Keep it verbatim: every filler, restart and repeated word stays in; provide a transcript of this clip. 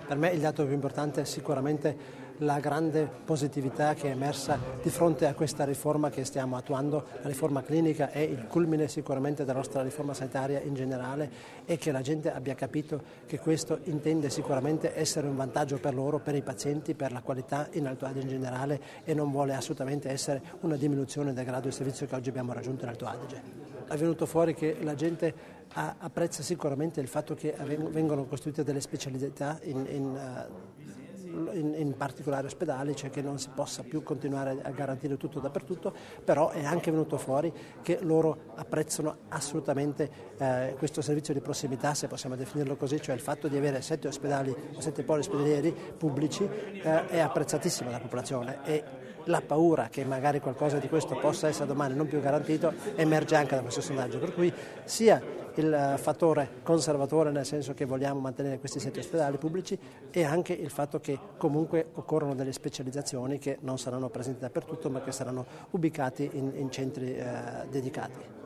Per me il dato più importante è sicuramente la grande positività che è emersa di fronte a questa riforma che stiamo attuando. La riforma clinica è il culmine sicuramente della nostra riforma sanitaria in generale, e che la gente abbia capito che questo intende sicuramente essere un vantaggio per loro, per i pazienti, per la qualità in Alto Adige in generale, e non vuole assolutamente essere una diminuzione del grado di servizio che oggi abbiamo raggiunto in Alto Adige. È venuto fuori che la gente apprezza sicuramente il fatto che vengono costruite delle specialità in, in uh, In, in particolare ospedali, cioè che non si possa più continuare a garantire tutto dappertutto, però è anche venuto fuori che loro apprezzano assolutamente eh, questo servizio di prossimità, se possiamo definirlo così, cioè il fatto di avere sette ospedali o sette poli ospedalieri pubblici eh, è apprezzatissimo dalla popolazione, e la paura che magari qualcosa di questo possa essere domani non più garantito emerge anche da questo sondaggio, per cui sia il fattore conservatore, nel senso che vogliamo mantenere questi sette ospedali pubblici, e anche il fatto che comunque occorrono delle specializzazioni che non saranno presenti dappertutto, ma che saranno ubicati in, in centri eh, dedicati.